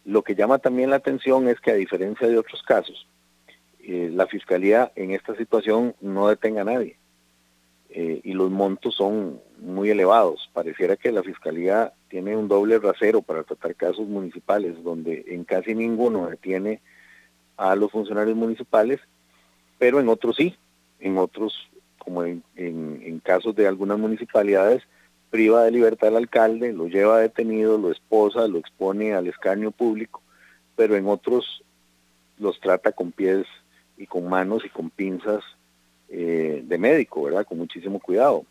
Lo que llama también la atención es que, a diferencia de otros casos, la Fiscalía en esta situación no detenga a nadie, y los montos son muy elevados. Pareciera que la Fiscalía tiene un doble rasero para tratar casos municipales, donde en casi ninguno detiene a los funcionarios municipales, pero en otros sí. En otros, como en casos de algunas municipalidades, priva de libertad al alcalde, lo lleva detenido, lo esposa, lo expone al escarnio público, pero en otros los trata con pies y con manos y con pinzas de médico, ¿verdad? Con muchísimo cuidado.